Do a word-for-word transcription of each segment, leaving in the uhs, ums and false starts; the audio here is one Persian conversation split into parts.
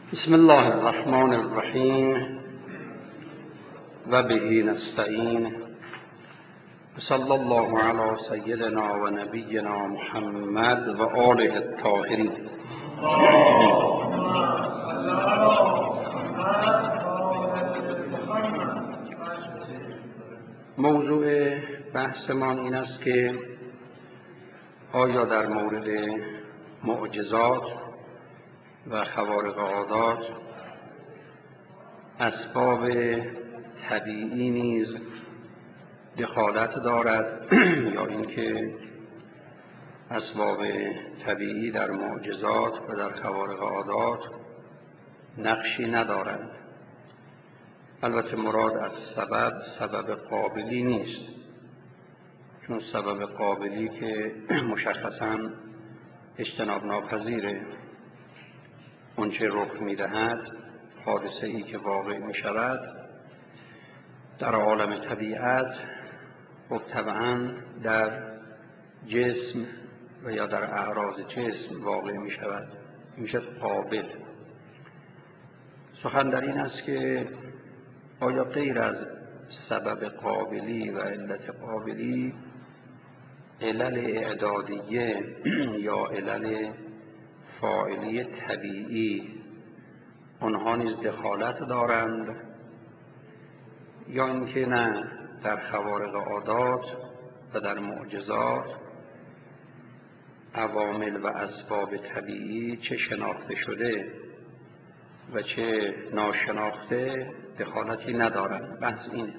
بسم الله الرحمن الرحیم و به نستعین صلی الله علی سیدنا و نبینا محمد و آله الطاهرین. موضوع بحثمان این است که آیا در مورد معجزات و خوارق عادات اسباب طبیعی نیز دخالت دارد یا اینکه اسباب طبیعی در معجزات و در خوارق عادات نقشی ندارند. البته مراد از سبب سبب قابلی نیست، چون سبب قابلی که مشخصاً اجتناب ناپذیره. اون چه رخ می‌دهد، حادثه ای که واقع می‌شود در عالم طبیعت، خب طبعاً در جسم و یا در اعراض جسم واقع می‌شود، میشه قابل. سخن در این است که آیا غیر از سبب قابلی و علت قابلی، علل اعدادیه یا علل فاعلی طبیعی آنها نیز دخالت دارند، یا اینکه نه، در خوارق عادات و در معجزات عوامل و اسباب طبیعی چه شناخته شده و چه ناشناخته دخالتی ندارند. بحث اینه.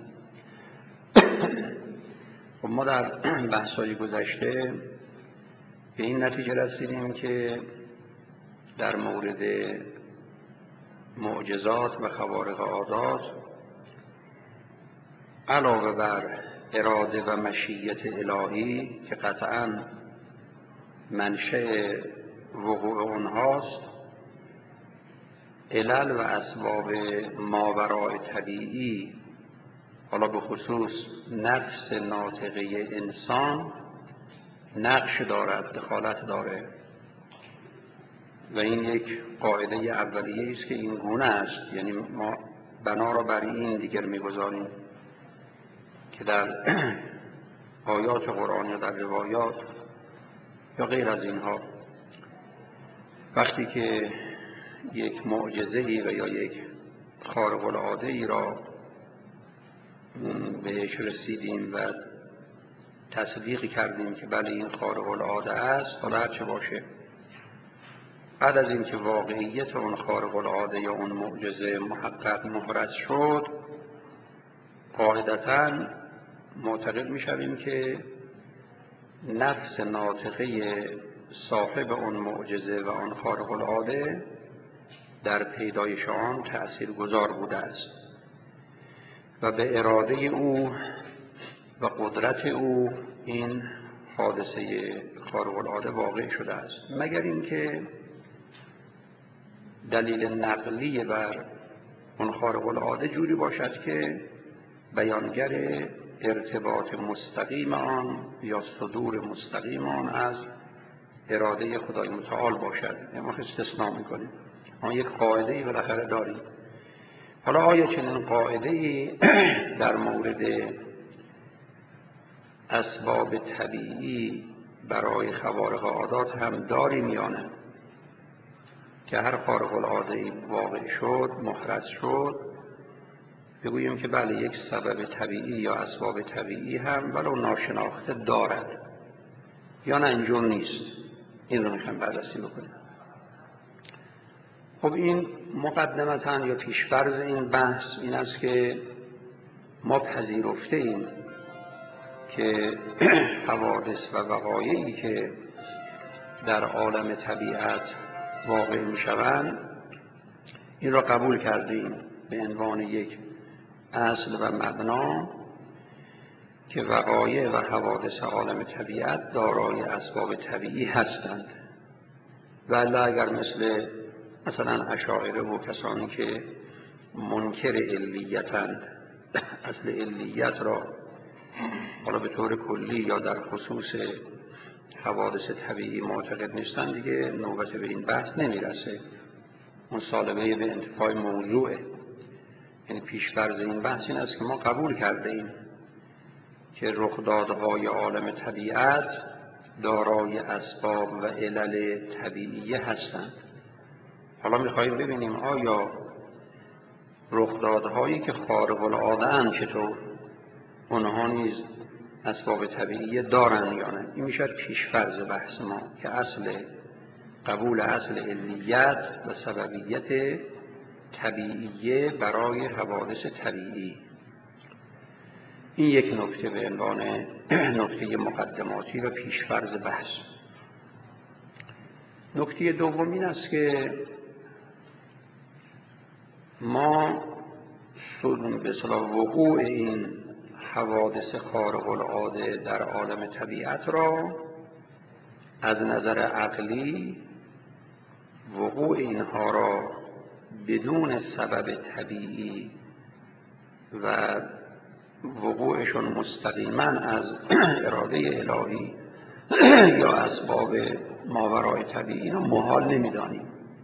خب ما در بحث‌های گذشته به این نتیجه رسیدیم که در مورد معجزات و خوارق عادات علاوه بر اراده و مشیت الهی که قطعاً منشأ وقوع اونهاست، علل و اسباب ماوراء طبیعی، حالا به خصوص نفس ناطقه انسان نقش دارد، دخالت داره. و این یک قاعده اولیه است که این گونه است. یعنی ما بنا را بر این دیگر می‌گذاریم که در آیات قرآن یا در روایات یا غیر از اینها، وقتی که یک معجزه‌ای و یا یک خارق العاده‌ای را بهش رسیدیم و تصدیق کردیم که بله این خارق العاده است، حالا هر چه باشه، بعد از اینکه واقعیت اون خارق العاده یا اون معجزه محقق محرز شد، قاعدتاً معتقد می‌شویم که نفس ناطقه صاحب اون معجزه و اون خارق العاده در پیدایش آن تأثیرگذار بوده است و به اراده او و قدرت او این حادثه خارق العاده واقع شده است، مگر اینکه دلیل نقلی بر اون خارق العاده جوری باشد که بیانگر ارتباط مستقیم آن یا صدور مستقیم آن از اراده خدای متعال باشد. ما استثناء میکنیم، ما یک قاعده‌ای بالاخره داریم. حالا آیا چنین قاعده‌ای در مورد اسباب طبیعی برای خوارق عادات هم داریم یا نه؟ که هر خارق العاده‌ای واقع شد، محرز شد، بگوییم که بله یک سبب طبیعی یا اسباب طبیعی هم ولو ناشناخته دارد، یا نه اینجور نیست. این رو میخوایم بررسی بکنیم. خب این مقدمتاً یا پیشفرض این بحث این است که ما پذیرفته ایم که حوادث و وقایعی که در عالم طبیعت واقع میشوند، این را قبول کردیم به عنوان یک اصل و مبنا که وقایع و حوادث عالم طبیعت دارای اسباب طبیعی هستند. ولی اگر مثل مثلا اشاعره و کسانی که منکر علیتند، اصل علیت را حالا به طور کلی یا در خصوص حوادث طبیعی معتقد نیستند، دیگه نوبت به این بحث نمیرسه. مصالبه به انتفاع موضوعه. یعنی پیش‌فرض این بحث این است که ما قبول کرده ایم که رخدادهای عالم طبیعت دارای اسباب و علل طبیعیه هستند. حالا می‌خوایم ببینیم آیا رخدادهایی که خارق العاده اند چطور اونها نیز اسباب طبیعیه دارند یا نه. این میشه پیش‌فرض بحث ما که اصل قبول اصل علیت و سببیت طبیعیه برای حوادث طبیعی. این یک نکته به عنوان نکته مقدماتی و پیش‌فرض بحث. نکته دوم این است که ما به اصطلاح وقوع این حوادث خارق العاده در عالم طبیعت را از نظر عقلی وقوع اینها را بدون سبب طبیعی و وقوعشون مستقیما از اراده الهی یا اسباب ماورای طبیعی را محال نمی‌دانیم.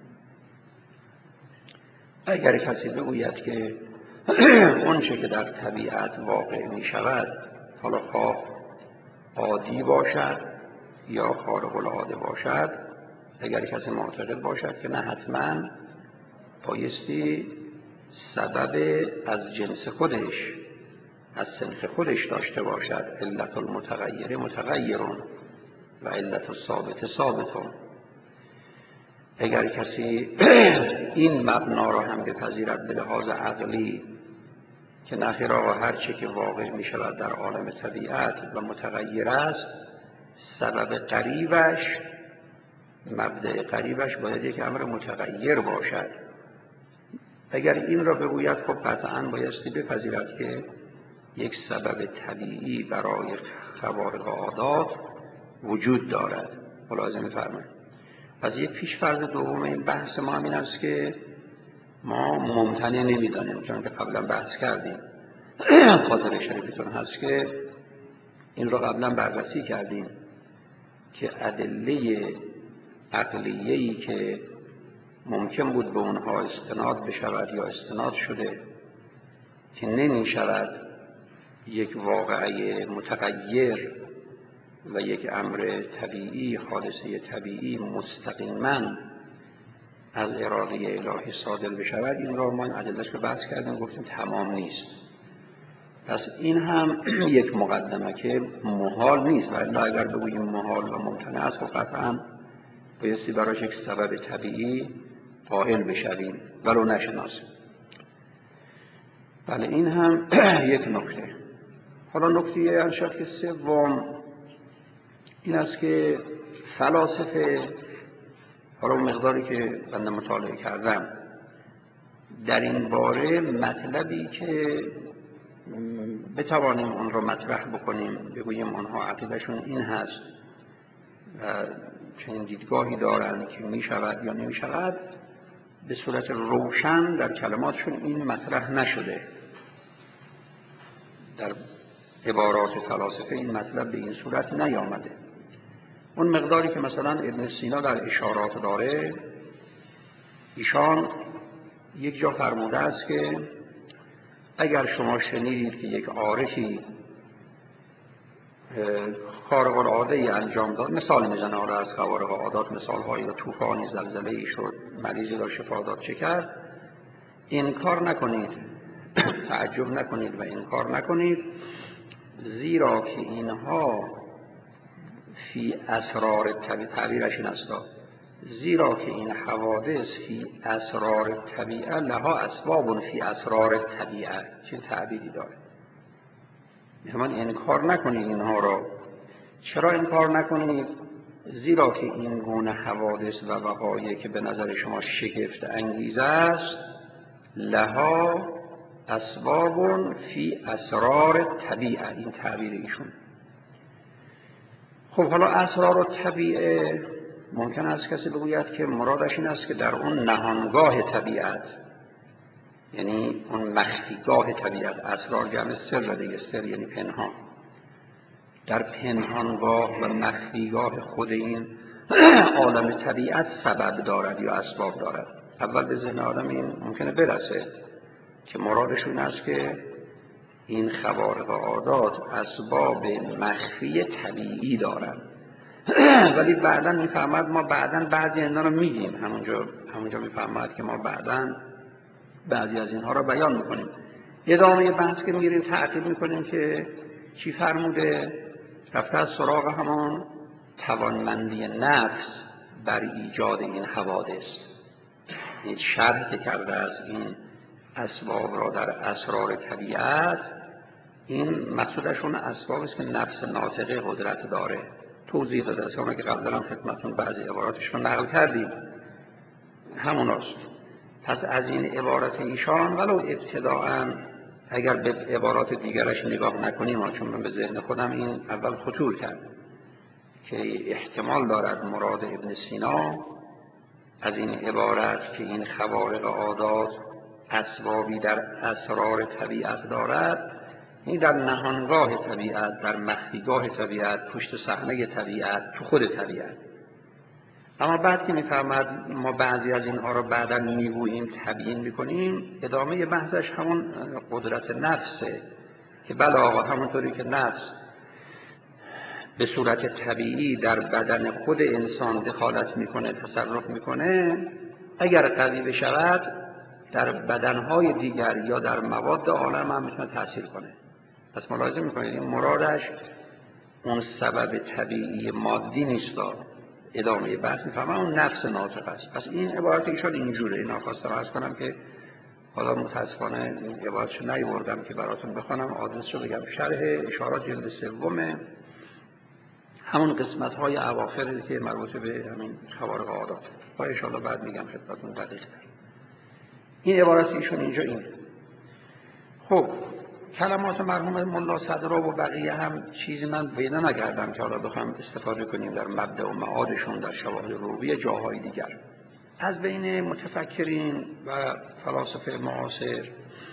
اگر کسی بگوید که اون چه که در طبیعت واقع می شود حالا خواه عادی باشد یا خارق العاده باشد، اگر کسی معتقد باشد که نه حتما بایستی سبب از جنس خودش از صنف خودش داشته باشد، علت المتغیر متغیرون و علت الثابت ثابتون. اگر کسی این مبنا را هم بپذیرد به لحاظ عقلی که نخیر آقا هر چه که واقع می شود در عالم طبیعت و متغیر است، سبب قریبش مبدأ قریبش باید یک امر متغیر باشد. اگر این را بگوید خب قطعاً بایستی بپذیرد که یک سبب طبیعی برای خوارق عادات وجود دارد. ملاحظه می‌فرمایید. از یک پیش‌فرض دوم این بحث ما این است که ما ممتنع نمی‌دانیم، چون که قبلا بحث کردیم. خاطر شریفتون هست که این را قبلا بررسی کردیم که ادله عقلیه‌ای که ممکن بود به اونها استناد بشود یا استناد شده که نمی شود یک واقعه متغیر و یک امر طبیعی حادثه طبیعی مستقیما از اراده الهی صادر بشود، این را ما این ادله‌اش رو بحث کردیم، گفتیم تمام نیست. پس این هم یک مقدمه که محال نیست، ولی اگر بگوییم محال و ممتنع است خب قطعاً بایستی براش یک سبب طبیعی قائل بشویم ولو نشناسیم. بله این هم یک نکته. حالا نکته ارشد که سوم این است که فلاسفه، حالا مقداری که بنده مطالعه کردم در این باره مطلبی که بتوانیم اون رو مطرح بکنیم، بگوییم آنها عقیدهشون این هست و چنین دیدگاهی دارند که می شود یا نمی شود، به صورت روشن در کلماتشون این مطرح نشده. در عبارات فلاسفه این مطلب به این صورت نیامده. اون مقداری که مثلا ابن سینا در اشارات داره، ایشان یک جا فرموده است که اگر شما شنیدید که یک عارفی خارق العاده انجام داد، مثال میزنه آره از خوارق عادات، مثال هایی و طوفانی زلزله ای شد، مریضی را شفا داد، چه کرد؟ انکار نکنید، تعجب نکنید و انکار نکنید، زیرا که اینها فی اسرار طبیعه، تعبیرش این است، زیرا که این حوادث فی اسرار طبیعه لها اسباب فی اسرار طبیعه. چه تعبیری داره؟ می‌فرماید انکار نکنید اینها را. چرا انکار نکنید؟ زیرا که این گونه حوادث و وقایع که به نظر شما شگفت انگیز است، لها اسباب فی اسرار طبیعه. این تعبیر ایشون. خب حالا اسرار طبیعه ممکن است کسی بگوید که مرادش این است که در اون نهانگاه طبیعت، یعنی اون مخفیگاه طبیعت، اسرار جمع سر دیگه، سر یعنی پنهان، در پنهانگاه و مخفیگاه خود این عالم طبیعت سبب دارد یا اسباب دارد. اول به ذهن آدم این ممکنه برسه که مرادشون است که این خوارق عادات اسباب مخفی طبیعی دارن. ولی بعداً میفهمد ما بعداً بعضی اینا رو میگیم، همونجا همونجا میفهمد که ما بعداً بعضی از اینها رو بیان میکنیم. ادامه بحث که میگیریم تعقیب میکنیم که چی فرموده، رفته از سراغ همان توانمندی نفس بر ایجاد این حوادث. این شرح که کرده از این اسباب را در اسرار طبیعت، این مقصودشون اسباب است که نفس ناطقه قدرت داره. توضیح داده است، اون که قبلا خدمتتون بعضی عباراتش رو نقل کردیم، همون است. پس از این عبارت ایشان ولو ابتداءً اگر به عبارات دیگرش نگاه نکنیم، چون به ذهن خودم این اول خطور کرد که احتمال دارد مراد ابن سینا از این عبارت که این خوارق عادات اسبابی در اسرار طبیعت دارد، این در نهانگاه طبیعت، در مخفیگاه طبیعت، پشت صحنه طبیعت، تو خود طبیعت. اما بعد که میفهمد ما بعضی از اینها رو بعدا میگوییم، تبیین میکنیم، ادامه بحثش همون قدرت نفسه که بله آقا همونطوری که نفس به صورت طبیعی در بدن خود انسان دخالت میکنه، تصرف میکنه، اگر قوی بشود در بدنهای دیگر یا در مواد عالم هم میتونه تأثیر کنه. پس ملاحظه میکنید این مرادش اون سبب طبیعی مادی نیست. ادامه بحث میفهمم اون نفس ناطق است. پس این عبارت ایشان اینجوره. اینا خواستم عرض کنم که حالا متاسفانه این عبارتشو نیاوردم که براتون بخونم، آدرسشو بگم. شرح اشارات جلد سوم، همون قسمت های اواخری که مربوط به همین خوارق عادات، با ان شاء الله بعد میگم خدمتتون دقیق تر. این عبارت ایشون اینجا این. خب کلمات مرحوم ملا صدرا و بقیه هم چیزی من پیدا نکردم که حالا بخوام استفاده کنیم در مبدأ و معادشون در شواهد روحی جاهای دیگر. از بین متفکرین و فلاسفه معاصر،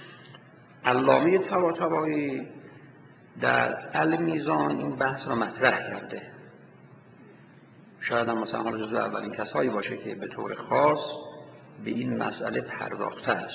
علامه طباطبایی در المیزان این بحث را مطرح کرده. شاید هم مثلا حالا جزو اولین کسایی باشه که به طور خاص به این مسئله پرداخته است.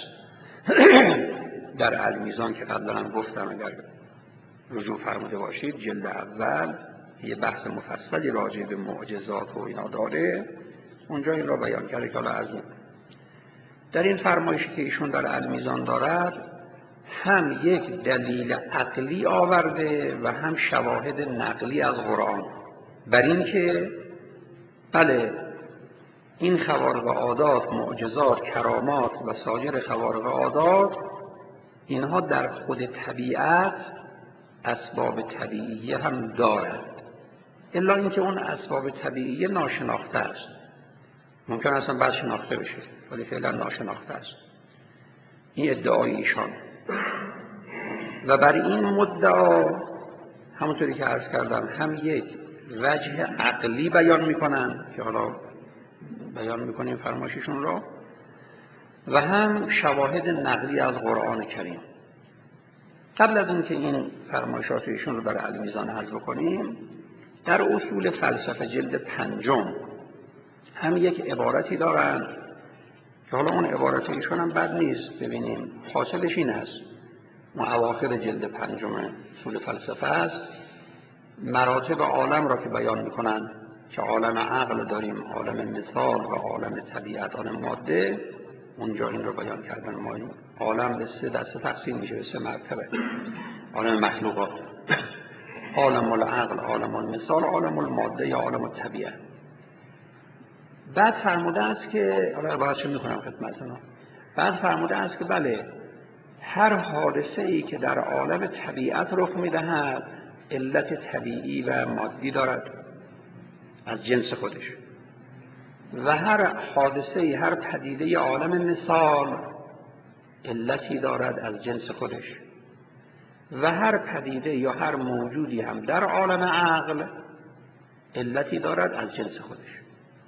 در المیزان که قبلا هم گفتم اگر رجوع فرموده باشید، جلد اول یه بحث مفصلی راجع به معجزات و اینا داره، اونجا این را بیان کرده که حالا از اون در این فرمایشی که ایشون در المیزان دارد هم یک دلیل عقلی آورده و هم شواهد نقلی از قرآن بر این که بله این خوارق عادات، معجزات، کرامات و سایر خوارق عادات اینها در خود طبیعت اسباب طبیعی هم دارد، الا اینکه اون اسباب طبیعی ناشناخته است. ممکن است بعد شناخته بشه ولی فعلا ناشناخته است. این ادعای ایشان و بر این مدعا همونطوری که عرض کردم هم یک وجه عقلی بیان میکنن که حالا بیان میکنیم فرمایششون را، و هم شواهد نقلی از قرآن کریم. قبل از اینکه این فرمایشات ایشون رو در المیزان عرض بکنیم، در اصول فلسفه جلد پنجم هم یک عبارتی دارن که حالا اون عبارت ایشون هم بد نیست ببینیم. حاصلش این است، ما اواخر جلد پنجم اصول فلسفه است، مراتب عالم را که بیان میکنن که عالم عقل داریم، عالم مثال و عالم طبیعت، عالم ماده. اونجا این رو بیان کردن ما این عالم به سه دسته تقسیم میشه، به سه مرتبه: عالم مخلوقات، عالم العقل، عالم المثال، عالم الماده یا عالم الطبیعت. بعد فرموده است که حالا عبارتشو میخونم خدمتتون. بعد فرموده است که بله هر حادثه ای که در عالم طبیعت رخ میدهد علت طبیعی و مادی دارد از جنس خودش، و هر حادثه ای، هر پدیده عالم مثال علتی دارد از جنس خودش، و هر پدیده یا هر موجودی هم در عالم عقل علتی دارد از جنس خودش.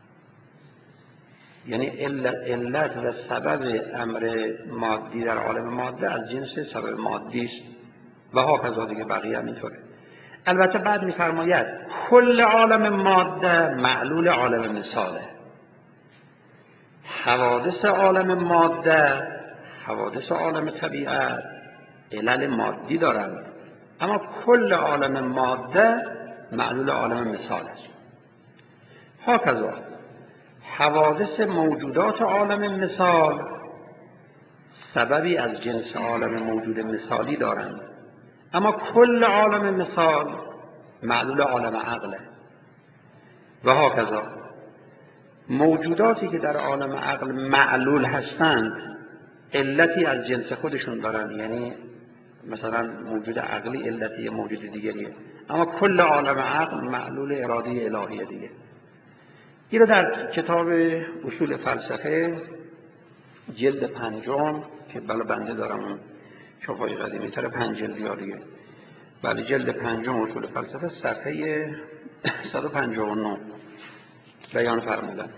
یعنی علت و سبب امر مادی در عالم ماده از جنس سبب مادی است و هاکذا دیگه بقیه هم اینطوره. البته بعد می‌فرماید کل عالم ماده معلول عالم مثاله. حوادث عالم ماده، حوادث عالم طبیعت علل مادی دارند، اما کل عالم ماده معلول عالم مثال است. هاکذا حوادث موجودات عالم مثال سببی از جنس عالم موجود مثالی دارند، اما کل عالم مثال معلول عالم عقله. و هاکذا موجوداتی که در عالم عقل معلول هستند علتی از جنس خودشون دارند، یعنی مثلا موجود عقلی علتی موجود دیگریه، اما کل عالم عقل معلول اراده الهی دیگه. این رو در کتاب اصول فلسفه جلد پنجم که بله بنده دارم اون چاپای قدیمی تر پنج جلدی ها دیگه، بله جلد پنجم اصول فلسفه صفحه صد و پنجاه و نه بیان فرمودن.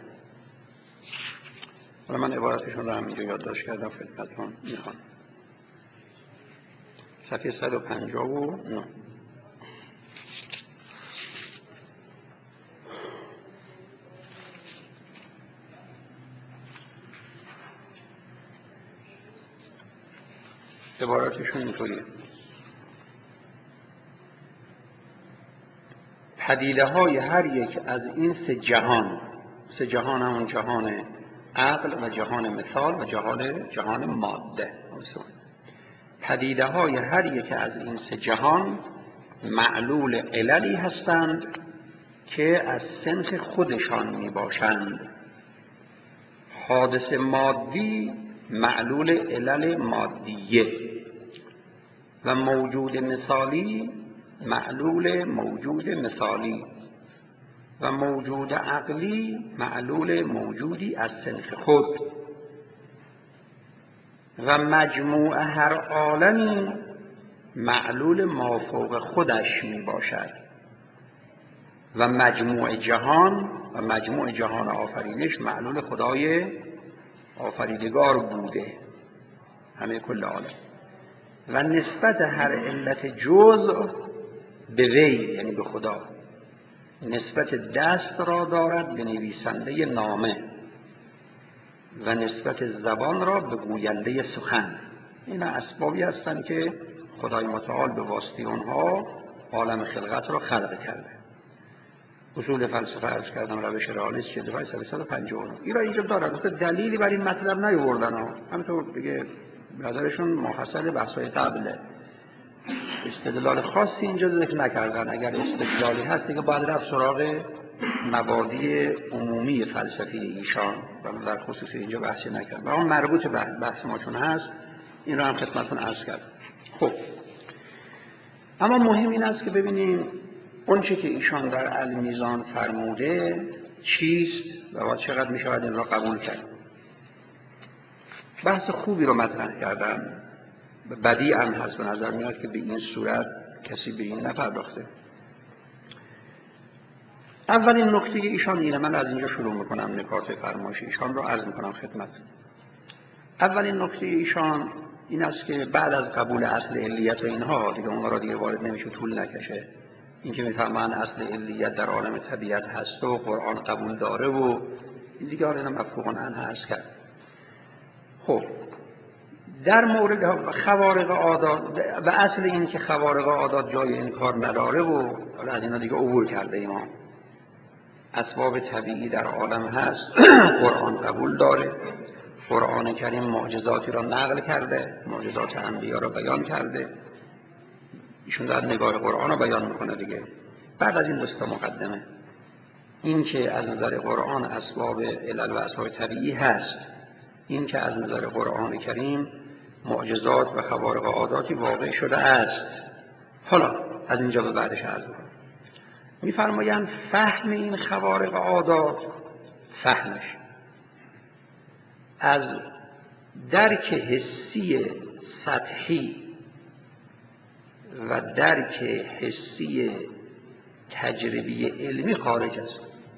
حالا من عبارتشون رو هم اینجا یادداشت کردم خدمتتون میخوام. صفحه صد و پنجاه و نه. عبارتشون اینطوریه: پدیده های هر یک از این سه جهان، سه جهان همون جهان عقل و جهان مثال و جهان جهان ماده، پدیده های هر یک از این سه جهان معلول عللی هستند که از سنخ خودشان می باشند. حادث مادی معلول علل مادیه و موجود مثالی معلول موجود مثالی و موجود عقلی معلول موجودی از سنخ خود و مجموع هر عالمی معلول مافوق خودش می باشد و مجموع جهان و مجموع جهان آفرینش معلول خدای آفریدگار بوده، همه کل عالم. و نسبت هر علت جزء به وی، یعنی به خدا، نسبت دست را دارد به نویسنده نامه و نسبت زبان را به گوینده سخن. این اسبابی هستند که خدای متعال به واسطه اونها عالم خلقت را خلق کرده. اصول فلسفه عرض کردم روش رئالیسم جلد صد و پنجاه و نه. این را اینجا دارد، مثل دلیلی بر این مطلب نیاوردن ها، همینطور دیگه نظرشون محصل بحث‌های قبله، استدلال خاصی اینجا ذکر نکردن. اگر استدلالی هست دیگه باید رفت سراغ مبادی عمومی فلسفی ایشان و در خصوص اینجا بحثی نکرد. اما مربوط به بحث ما چون هست این رو هم خدمتتون عرض کردم. خب اما مهم این است که ببینیم اون چه که ایشان در المیزان فرموده چیست و چقدر می شود این را قبول کرد. بحث خوبی رو مطرح کردن، بدیعاً هست به نظر میاد که به این صورت کسی به این نپرداخته. اولین نکته ایشان اینه، من از اینجا شروع میکنم نکات فرمایش ایشان رو عرض میکنم خدمت. اولین نکته ایشان این است که بعد از قبول اصل علیت و اینها دیگه اونها را دیگه وارد نمیشه، طول نکشه، این که میفهمن اصل علیت در عالم طبیعت هست و قرآن قبول داره و این دیگه حالا مفهوم عنه هست کرد. خب در مورد خوارق عادات و اصل این که خوارق عادات جای انکار نداره و حالا از اینا دیگه عبور کرده ایمان. اسباب طبیعی در عالم هست، قرآن قبول داره، قرآن کریم معجزاتی را نقل کرده، معجزات انبیا را بیان کرده، ایشون در نگاه قرآن را بیان میکنه دیگه. بعد از این دستا مقدمه این که از نظر قرآن اسباب علل و اسباب طبیعی هست، این که از نظر قرآن کریم معجزات و خوارق عاداتی واقع شده است. حالا از اینجا به بعدش عرض می‌کنم. می‌فرمایند فهم این خوارق عادات، فهمش از درک حسی سطحی و درک حسی تجربی علمی خارج است.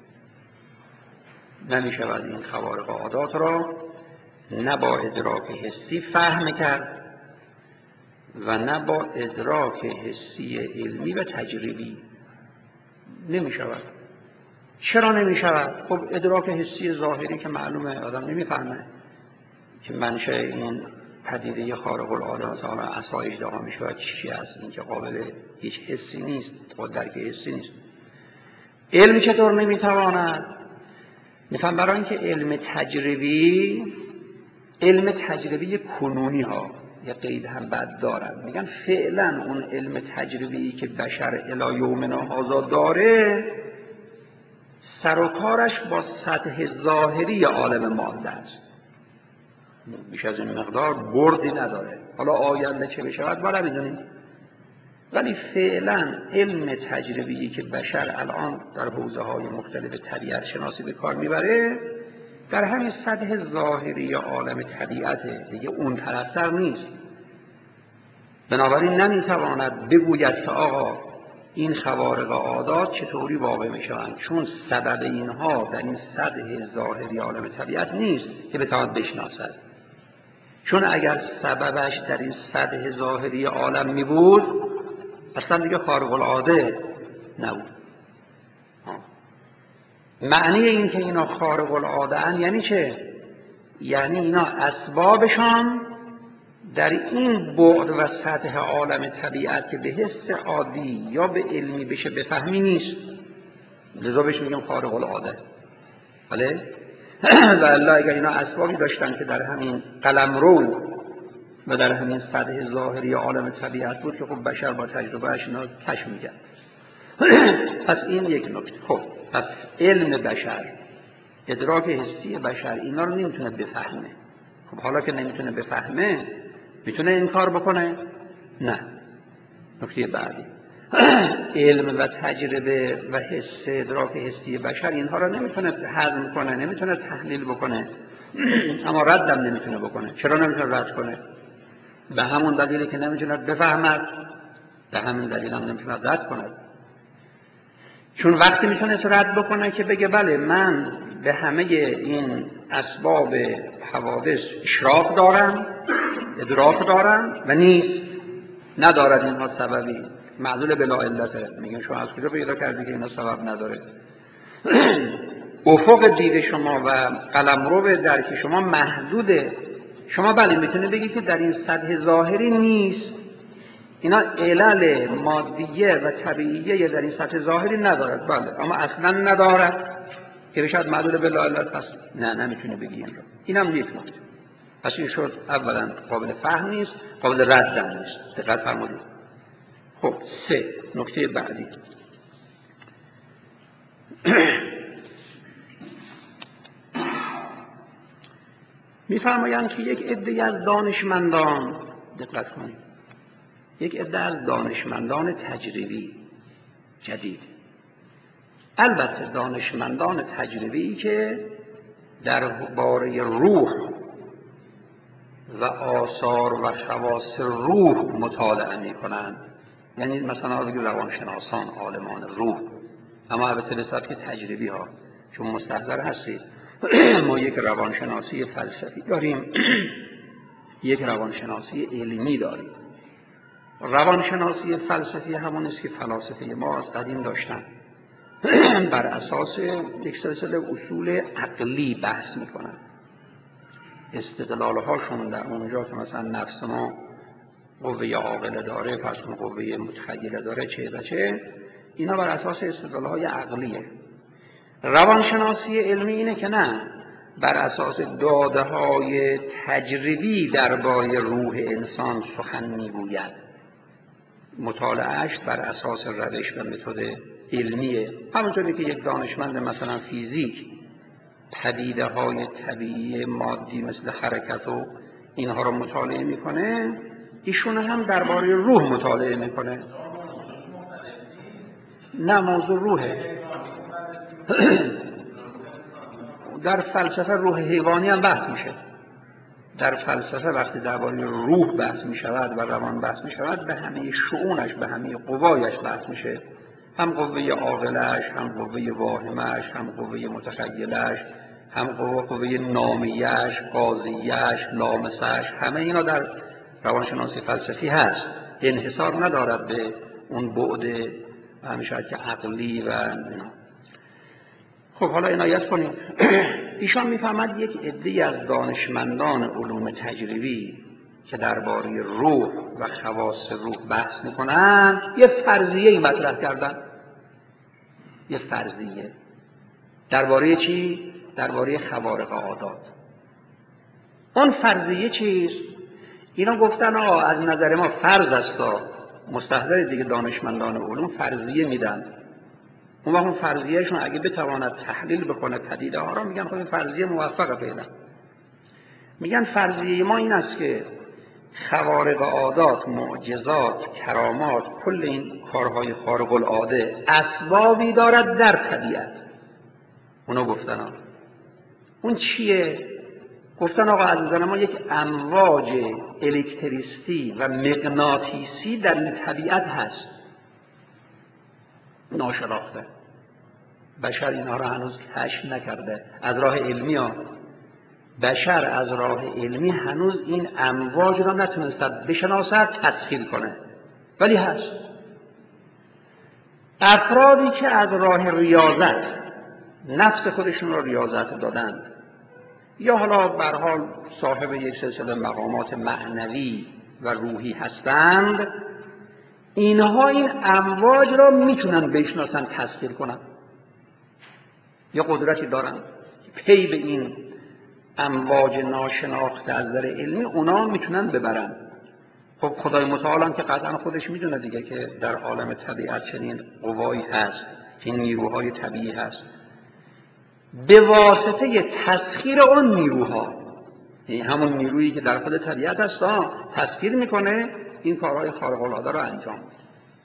نمی‌شود این خوارق عادات را نه با ادراک حسی فهم کرد و نه با ادراک حسی علمی و تجربی، نمی شود. چرا نمی شود؟ خب ادراک حسی ظاهری که معلومه آدم نمیفهمه که منشأ این پدیده خارق العاده مثلا عصا اژدها می شود چی است، این که قابل هیچ حسی نیست، قابل درک حسی نیست. علم چطور نمیتواند؟ مثلا برای اینکه علم تجربی علم تجربی کنونی ها یه قید هم بد دارن، میگن فعلا اون علم تجربی که بشر الی یومنا هذا داره سر و کارش با سطح ظاهری عالم ماده است، بیش از این مقدار بردی نداره. حالا آینده چه بشود بالا بدونیم، ولی فعلا علم تجربی که بشر الان در حوزه های مختلف طبیعت شناسی به کار میبره در همین سطح ظاهری عالم طبیعته، دیگه اون طرفتر نیست. بنابراین نمیتواند بگوید که آقا این خوارق عادات چطوری واقع میشوند، چون سبب اینها در این سطح ظاهری عالم طبیعت نیست که بتواند بشناسد. چون اگر سببش در این سطح ظاهری عالم می بود اصلا دیگه خارق العاده نبود. معنی این که اینا خارق العاده ان یعنی چه؟ یعنی اینا اسبابشان در این بعد و سطح عالم طبیعت که به حس عادی یا به علمی بشه بفهمی نیست، لذا بهش میگم خارق العاده. بله؟ و الله اگر اینا اسبابی داشتن که در همین قلمرو و در همین سطح ظاهری عالم طبیعت بود که خب بشر با تجربهش اینا کشف میکرد. پس این یک نکته. خب پس علم بشر، ادراک حسی بشر اینا رو نمیتونه بفهمه. خب حالا که نمیتونه بفهمه میتونه انکار بکنه؟ نه. نکته بعدی علم و تجربه و حس ادراک حسی بشر اینها رو نمیتونه هضم کنه، نمیتونه تحلیل بکنه، اما ردم نمیتونه بکنه. چرا نمیتونه رد کنه؟ به همون دلیلی که نمیتونه بفهمد، به همین دلیل هم نمیتونه رد کنه. چون وقتی میتونه رد بکنه که بگه بله من به همه این اسباب حوادث اشراف دارم، ادراک دارم و نیست، ندارد اینها سببی، معلول بلا علته. میگن شما از کجا پیدا کردی که اینا سبب نداره؟ افق دید شما و قلمرو درک شما محدوده. شما بله میتونه بگی که در این سطح ظاهری نیست، اینا علل مادیه و طبیعیه در این سطح ظاهری ندارد، بله، اما اصلا ندارد که بشد معلول بلا علت. پس نه نمیتونه بگی این رو. اینم یک نکته. پس این شد اولا قابل فهم نیست، قابل رد هم نیست. دقت فرمودید. خب سه نکته بعدی میفرمایند که یک عده از دانشمندان، دقت کنید، یک عده از دانشمندان تجربی جدید، البته دانشمندان تجربی که درباره روح و آثار و خواص روح مطالعه میکنند، یعنی مثلا بگید روانشناسان، عالمان روح، اما البته به سطح تجربی ها، چون مستحضر هستید ما یک روانشناسی فلسفی داریم یک روانشناسی علمی داریم. روانشناسی فلسفی همون است که فلاسفه ما از قدیم داشتن، بر اساس یک سلسله اصول عقلی بحث میکنن. استدلال هاشون در اونجا که مثلا نفس ما قوه عاقله داره، پس اون قوه متخیله داره، چه و چه، اینا بر اساس استدلال های عقلیه. روانشناسی علمی اینه که نه، بر اساس داده های تجربی درباره روح انسان سخن میگوید. مطالعهش بر اساس روش و متد علمیه. همونطوری که یک دانشمند مثلا فیزیک پدیده های طبیعی مادی مثل حرکت و اینها رو مطالعه میکنه، ایشون هم درباره روح مطالعه میکنه. نه، موضوع روحه. در فلسفه روح حیوانی هم بحث میشه. در فلسفه وقتی درباره روح بحث میشود و روان بحث میشود، به همه شؤونش، به همه قوایش بحث میشه. هم قوه عاقلش، هم قوه واهمش، هم قوه متخیلش، هم قوه قوه نامیش، قاضیش، لامسش، همه اینا در روانشناسی فلسفی هست. انحصار ندارد به اون بعد همیشه که عقلی و اینا. خب حالا عنایت کنید. ایشان میفهمد یک عده‌ای از دانشمندان علوم تجربی که درباره روح و خواص روح بحث میکنن یه فرضیه‌ای مطرح کردن. یه فرضیه درباره چی؟ درباره خوارق عادات. اون فرضیه چیست؟ اینا گفتن آقا از نظر ما فرض است، مستحضر دیگه دانشمندان علوم فرضیه میدن. اون وقت اون فرضیهشون اگه بتواند تحلیل بکنه پدیده ها را، میگن خب این فرضیه موفقه پیدا. میگن فرضیه ما این است که خوارق عادات، معجزات، کرامات، کل این کارهای خارق العاده اسبابی دارد در طبیعت. اونا گفتن آقا اون چیه؟ گفتن آقا از نظر ما یک امواج الکتریستی و مغناطیسی در این طبیعت هست، ناشناخته. بشر اینها را هنوز کشف نکرده از راه علمی ها. بشر از راه علمی هنوز این امواج را نتونسته بشناسد، تسخیر کنه، ولی هست. افرادی که از راه ریاضت نفس خودشون را ریاضت دادن، یا حالا به هر حال صاحب یک سلسله مقامات معنوی و روحی هستند، اینها این امواج را میتونن بشناسن، تسخیر کنن، یا قدرتی دارن پی به این امواج ناشناخته از نظر علمی اونا میتونن ببرن. خب خدای متعال هم که قطعا خودش میدونه دیگه که در عالم طبیعت چنین قوایی هست، این نیروهای طبیعی هست. به واسطه تسخیر اون نیروها، این همون نیرویی که در خود طبیعت هست تسخیر میکنه، این کارهای خارق العاده را انجام میده.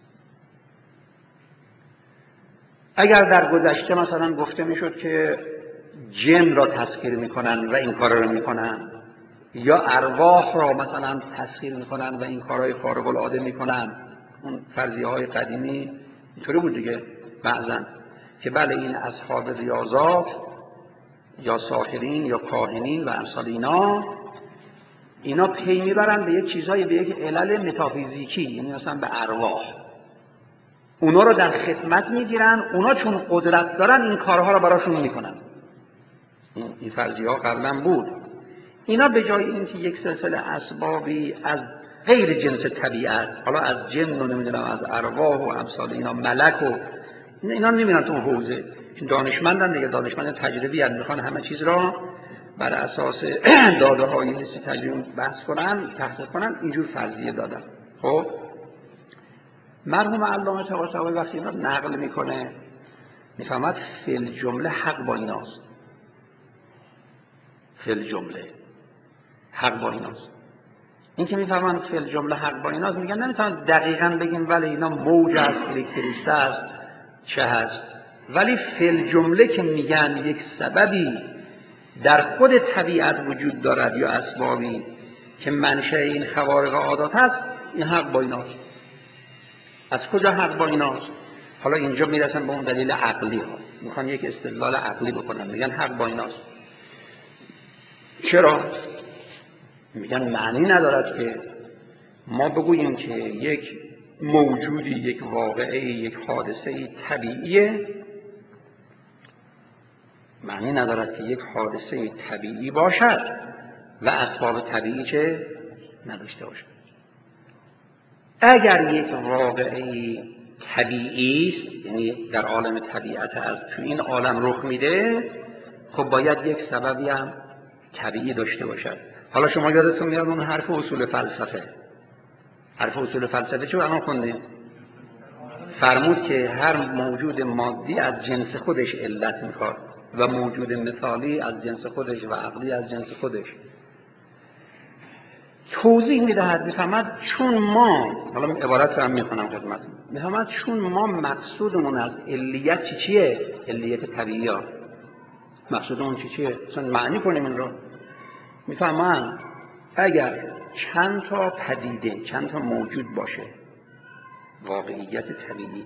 اگر در گذشته مثلا گفته میشد که جن را تسخیر میکنن و این کار را میکنن، یا ارواح را مثلا تسخیر میکنن و این کارهای خارق العاده میکنن، اون فرضیه های قدیمی اینطوری بود دیگه بعضن که بله این اصحاب ریاضات یا ساحرین یا کاهنین و امثال اینا اینا پی میبرن به یک چیزهای، به یک علل متافیزیکی، یعنی مثلا به ارواح، اونا رو در خدمت میگیرن، اونا چون قدرت دارن این کارها رو براشون میکنن. این فرضیه ها قبلا بود. اینا به جای اینکه یک سلسله اسبابی از غیر جنس طبیعت، حالا از جن و نمیدونم از ارواح و امثال اینا، ملک و اینا نمیرن تو حوزه، چون دانشمندن دیگه، دانشمند تجربی هستن، میخوان همه چیز را بر اساس داده های حسی تجربی بحث کنن، تحقیق کنن، اینجور فرضیه دادن. خب مرحوم علامه طباطبایی وقتی اینا نقل میکنه میفهمد فی الجمله حق با ایناست، فی الجمله حق با ایناست. این که میفهمن فی الجمله حق با ایناست، میگن نمیتونن دقیقاً بگیم ولی اینا موج است، الکتریسته است، چه هست، ولی فی الجمله که میگن یک سببی در خود طبیعت وجود دارد یا اسبابی که منشأ این خوارق عادات هست، این حق با ایناست. از کجا حق با ایناست؟ حالا اینجا میرسن به اون دلیل عقلی ها، میخوان یک استدلال عقلی بکنن، میگن حق با ایناست. چرا؟ میگن معنی ندارد که ما بگوییم که یک موجودی، یک واقعه، یک حادثه طبیعیه، معنی ندارد که یک حادثه طبیعی باشد و اسباب طبیعی چه نداشته باشد. اگر یک واقعه طبیعی است، یعنی در عالم طبیعت از تو این عالم رخ میده، خب باید یک سببی هم طبیعی داشته باشد. حالا شما یادتون میاد اون حرف اصول فلسفه، حرف اصول فلسفه چه الان خوندیم؟ فرمود که هر موجود مادی از جنس خودش علت میخواد و موجود مثالی از جنس خودش و عقلی از جنس خودش. توضیح میدهد میفهمد چون ما، حالا عبارت رو هم میخونم خدمت، میفهمد چون ما مقصودمون از علیت چی چیه؟ علیت طبیعی ها مقصودمون چی چیه؟ اصلا معنی کنیم این رو. میفهمن اگر چند تا پدیده، چند تا موجود باشه، واقعیت طبیعی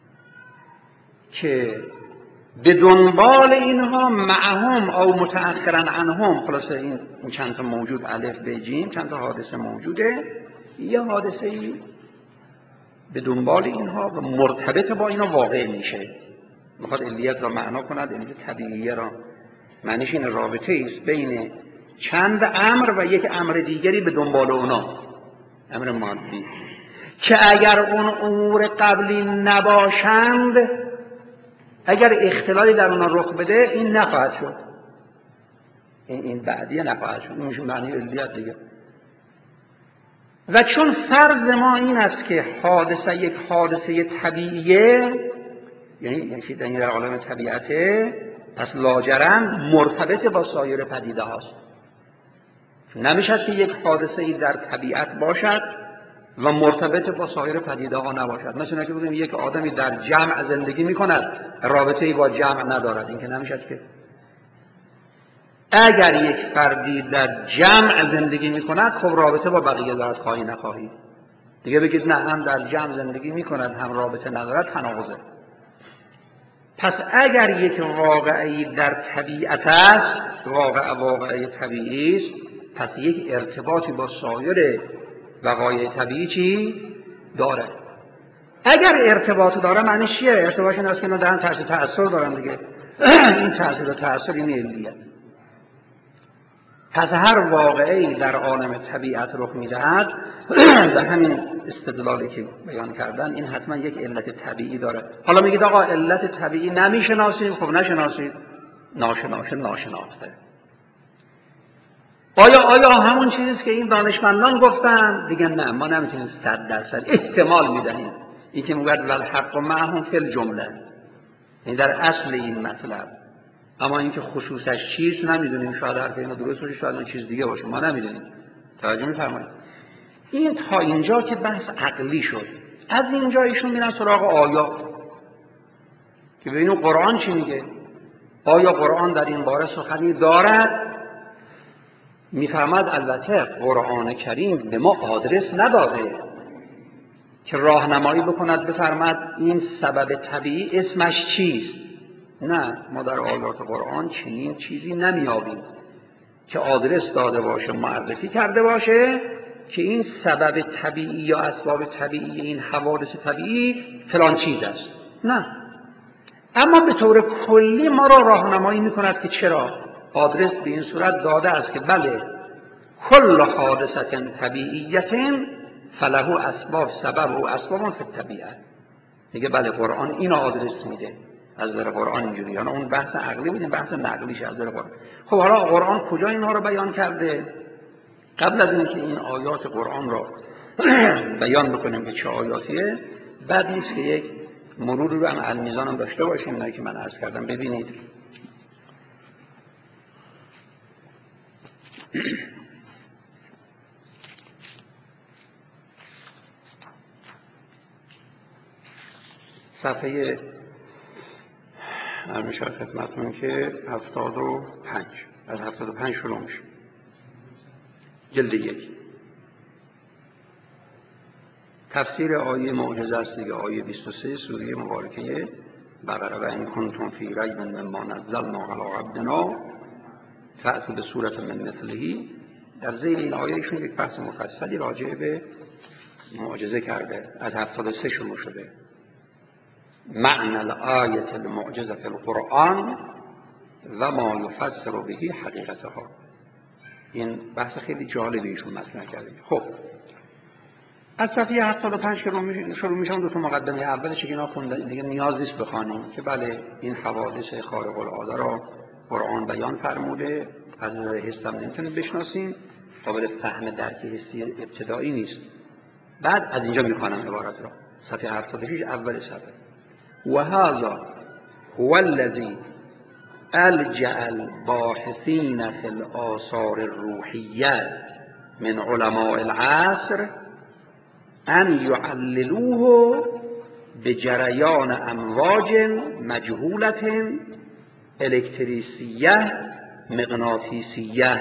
که به دنبال اینها معهم او متأخرا عنهم، خلاصه این چند تا موجود الف ب ج چند تا حادثه موجوده، یه حادثه‌ای به دنبال اینها و مرتبط با اینا واقع میشه، میخواد علیت را معنا کند، علیت طبیعیه را. معنیش این رابطه است بین چند امر و یک امر دیگری به دنبال اونا، امر مادی، که اگر اون امور قبلی نباشند، اگر اختلالی در اونا رخ بده، این نخواهد شد، این این بعدیه نخواهد شد. این میشه معنی علیت دیگه. و چون فرض ما این است که حادثه یک حادثه طبیعیه، یعنی یعنی در عالم طبیعته، پس لاجرم مرتبط با سایر پدیده هاست. نمیشد که یک حادثه ای در طبیعت باشد و مرتبط با سایر پدیده ها نباشد. مثلا که بگیم یک آدمی در جمع زندگی میکند، رابطه ای با جمع ندارد، این که نمیشد که. اگر یک فردی در جمع زندگی میکند، خب رابطه با بقیه دارد، خواهی نخواهی. دیگه بگید نه، هم در جمع زندگی میکند هم رابطه ندارد، تناقضه. پس اگر یک واقعی در طبیعت است، واقع واقعی طبیعی است، پس یک ارتباطی با سایر وقایع طبیعی چی داره. اگر ارتباط داره معنی چیه؟ ارتباطش این است که اینا دارن تاثیر تأثیر دارن دیگه. این تاثیر و تأثیر این علیت. پس هر واقعی در عالم طبیعت رخ میدهد، به همین استدلالی که بیان کردن، این حتما یک علت طبیعی داره. حالا میگید آقا علت طبیعی نمیشناسیم، خب نشناسید، ناشناشه ناشناخته. آیا آیا همون چیزیست که این دانشمندان گفتن؟ دیگه نه، ما نمیتونیم صد درصد احتمال میدهیم. این که میگه والحق معهم فی الجمله، این در اصل این مطلب. اما اینکه خصوصش چیست نمیدونیم، شاید حرف اینو درست باشه، شاید اون چیز دیگه باشه، ما نمیدونیم. توجه میفرمایید؟ این تا اینجا که بحث عقلی شد. از اینجا ایشون میرن سراغ آیات که ببینیم قرآن چی میگه. آیا قرآن در این باره سخنی دارد؟ میفهمد البته قرآن کریم به ما آدرس نداده که راهنمایی بکند بفرماد این سبب طبیعی اسمش چیست. نه، ما در آیات قرآن چنین چیزی نمیابیم که آدرس داده باشه، معرفی کرده باشه که این سبب طبیعی یا اسباب طبیعی این حوادث طبیعی فلان چیز است. نه، اما به طور کلی ما را راهنمایی میکند که چرا آدرس به این صورت داده است که بله کل حادثه طبیعیت فله اسباب سبب و اسباب فی الطبیعه. میگه بله قرآن اینو آدرس میده، از در قرآن اینجوری. یعنی اون بحث عقلی بود، این بحث نقلیش از در قرآن. خب حالا قرآن کجا اینها رو بیان کرده؟ قبل از اینکه این آیات قرآن را بیان بکنیم که چه آیاتیه، بعد نیست که یک مرور رو هم المیزان هم داشته باشیم، اینایی که من عرض کردم ببینید. صفحه همیشه خدمتون که هفتاد و پنج، از هفتاد و پنج شروع میشه، جلد یک. تفسیر آیه معجزه است دیگه، آیه بیست و سه سوره مبارکه بقره. و این کنتم فی ریب مما نزلنا علی عبدنا فأتوا بسورة من مثله. در ذیل این آیه ایشون یک بحث مفصلی راجع به معجزه کرده. از هفتاد و سه شروع شده. معنی الآیه المعجزه فی القرآن و ما یفسر به حقیقتها. این بحث خیلی جالبی ایشون مطرح کرده. خب از صفحه هفتاد و پنج که شروع میشن، دو تا مقدمه اولش که اینا خوندن دیگه نیاز نیست بخوانیم که بله این حوادث خارق العاده را قرآن بیان فرموده، از نظر حس هم نمیتونیم بشناسیم، قابل فهم درک حسی ابتدایی نیست. بعد از اینجا میخوانم عبارت را، صفحه هفتاد و شش اول صفحه. و هذا هو الذی الجأ الباحثین فی الآثار الروحیه من علماء العصر ان یعللوه بجریان امواج مجهولة الکتریسیه مغناطیسیه،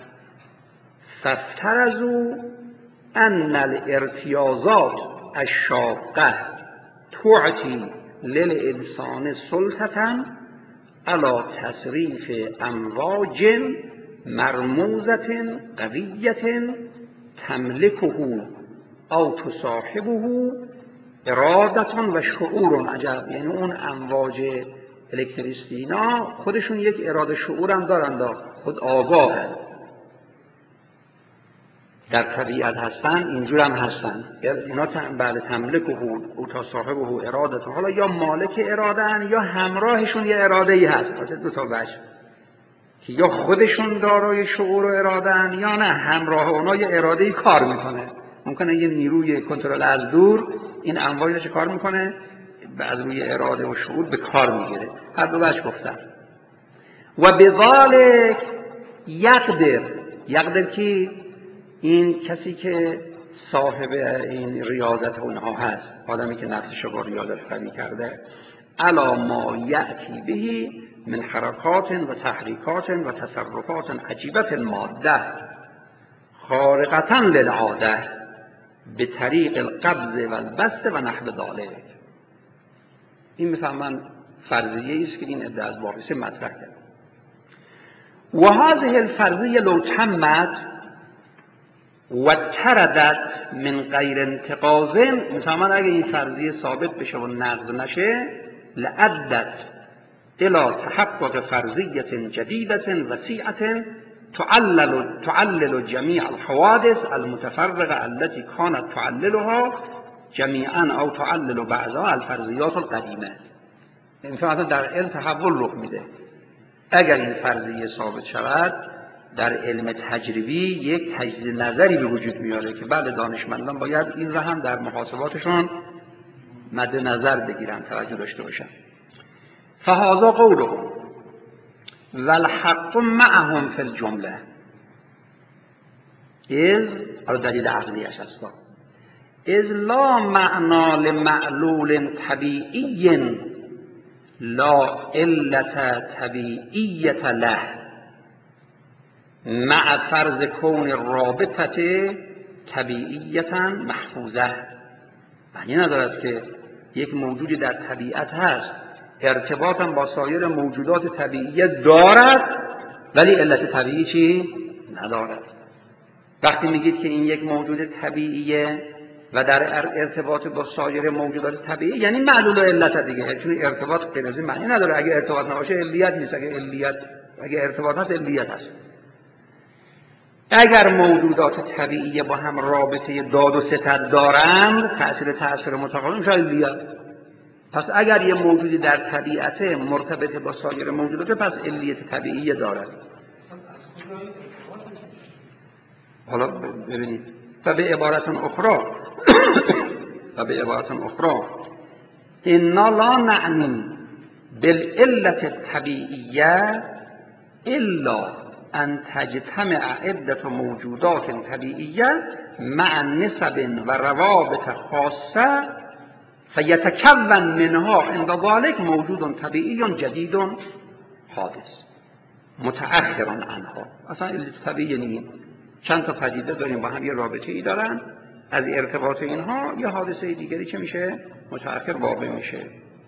فافترضوا ان الارتیازات الشاقه تعطی للانسان سلطة على تصریف امواج مرموزة قویة تملکه او تصاحبه اراده و شعور. عجب، یعنی اون امواج الکتریستی، اینا خودشون یک اراده شعور هم دارن، خود آگاهن، در طبیعت هستن، اینجور هم هستن. اینا بعد تملک او تا صاحب او اراده، حالا یا مالک اراده هن یا همراهشون یه اراده ای هست. واسه دو تا وجه که یا خودشون دارای شعور و اراده هن یا نه همراه اونا یه اراده ای کار میکنه. ممکنه یه نیروی کنترل از دور این انواعش کار میکنه، از روی اراده و شعور به کار میگیره. هر دو وجه گفتم. و بذالک یقدر، یقدر کی؟ این کسی که صاحب این ریاضت اونها هست، آدمی که نفسش رو با ریاضت قوی کرده، علا ما یأتی به من حرکات و تحریکات و تصرفات عجیبت ماده خارقتا للعاده به طریق القبض و البسط و نحو ذلک. این میفهمن فرضیه است که این ادعا از وارثه مطرح کرد. و هذه الفرضیه لو تمت و تردد من غیر انتقاض، میفهمن اگه این فرضیه ثابت بشه و نقض نشه، لعدت الى تحقق فرضیه جدیده وسیعه تعلل تعلل جميع الحوادث المتفرقه التي كانت تعللها جميعا او تعلل بعضها الفرضیات القدیمه. این مثلا در علم تحول رخ میده. اگر این فرضیه ثابت شود، در علم تجربی یک تجدید نظری به وجود میاره که بله دانشمندان باید این را هم در محاسباتشون مد نظر بگیرن، توجه داشته باشن. فهذا قولهم والحق معهم فی الجمله از، حالا دلیل عقلی اش است، از لا معنا لمعلول طبیعی لا علت طبیعیت له مع فرض کون رابطه طبیعیتا محفوظه. معنی ندارد که یک موجودی در طبیعت هست، ارتباطا با سایر موجودات طبیعی دارد ولی علت طبیعی چی؟ ندارد. وقتی میگید که این یک موجود طبیعیه و در ارتباط با سایر موجودات طبیعی، یعنی معلول و علت دیگه، چون ارتباط غیر از این معنی نداره. اگه ارتباط نباشه علیت نیست، اگه علیت اگه ارتباط هست علیت هست. اگر موجودات طبیعی با هم رابطه داد و ستد دارند، تأثیر تأثیر متقابل میشه علیت. پس اگر یه موجودی در طبیعت مرتبط با سایر موجودات، پس علیت طبیعی دارد. حالا ببینید، و به عبارت اخرى و به عبارت اخرى انا لا نعنی بالعلت الطبیعیه الا ان تجتمع عدة موجودات طبیعیه مع نسب و روابط خاصه فیتکون منها عند ذلك موجود طبیعی جدید حادث متأخر عنها. اصلا علت طبیعی نیست، چند تا پدیده داریم با هم یه رابطه ای دارن، از ارتباط اینها یه حادثه دیگری چه میشه؟ متأخر واقع میشه.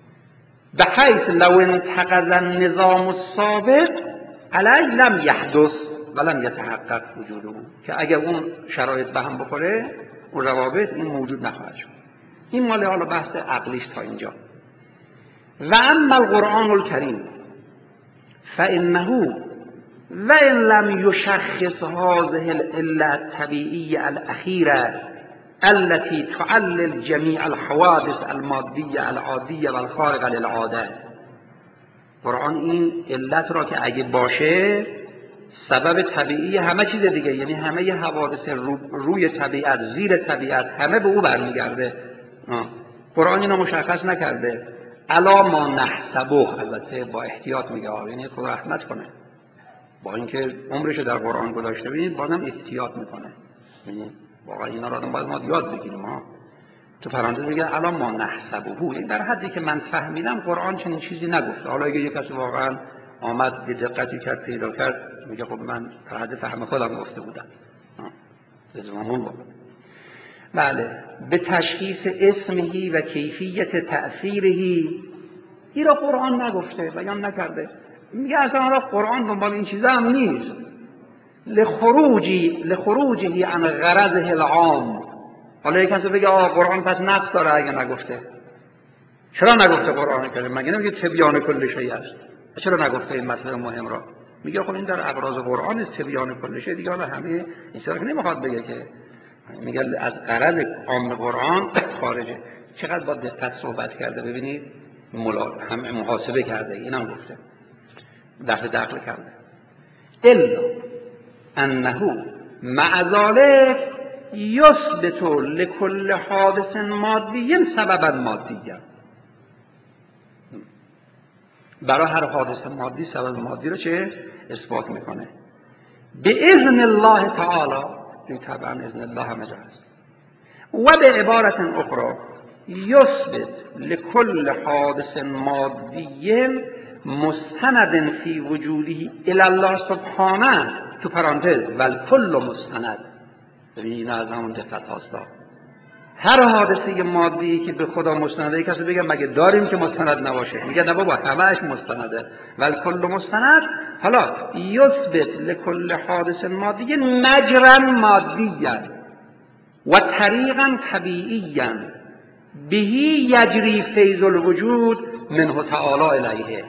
بحیث لو انتقض النظام الثابت علی لم یحدث ولم یتحقق وجوده، که اگر اون شرایط به هم بخوره، اون روابط، این موجود نخواهد شد. این مال حالا بحث عقلیش تا اینجا. و اما القرآن الکریم فانه وان لم یشخص هذه العلة الطبیعیة الاخیره التي تعلل جميع الحوادث المادیه العادیه و الخارقه للعاده. قرآن این علت را که اگه باشه سبب طبیعی همه چیز دیگه، یعنی همه حوادث رو روی طبیعت، زیر طبیعت، همه به او برمیگرده. قرآن اینو مشخص نکرده. الا ما نحسبه، البته با احتیاط میگه، یعنی خدا رحمت کنه، با اینکه عمرش در قرآن گذاشته، ببینید بازم احتیاط میکنه. یعنی واقعا اینا رو باید ما یاد بگیریم. ما تو پرانتز میگه الا ما نحسبه، یعنی در حدی که من فهمیدم قرآن چنین چیزی نگفته. حالا اگه یک کسی واقعا آمد یه دقتی کرد پیدا کرد، میگه خب من در حد فهم خودم گفته بودم. لزوممون بود. بله، به تشخیص اسمهی و کیفیت تأثیرهی، این را قرآن نگفته، بیان نکرده. میگه اصلا را قرآن دنبال این چیزا هم نیست. لخروجی لخروجی عن غرضه العام. حالا یک کسی بگه آقا قرآن پس نقص داره اگه نگفته، چرا نگفته قرآن کریم؟ مگه نمیگه تبیان کل شیء است؟ چرا نگفته این مطلب مهم را؟ میگه خب این در ابراز قرآن است، تبیان کل شیء، دیگه حالا همه این چیزا که نمیخواد بگه که، میگه از غرض عام قرآن خارجه. چقدر با دقت صحبت کرده، ببینید ملا هم محاسبه کرده، اینم گفته دفع دقل کرده. الا انه مع ذلك یثبت لكل حادث مادی سببا مادیا. برای هر حادث مادی سبب مادی رو چه اثبات میکنه؟ به اذن الله تعالی، این طبعا اذن الله همه جا هست. و به عبارت اخرى یثبت لكل حادث مادی مستند فی وجوده الی الله سبحانه، تو پرانتز والکل مستند. ببین این از همون دقت هاست. هر حادثه مادی که به خدا مستنده، کسی بگه مگه داریم که مستند نباشه؟ میگه نه بابا همه‌اش مستنده، والکل مستند. حالا یثبت لكل حادث مادی مجرا مادیا و طریقا طبیعیا بهی یجری فیض الوجود منه تعالی الیه.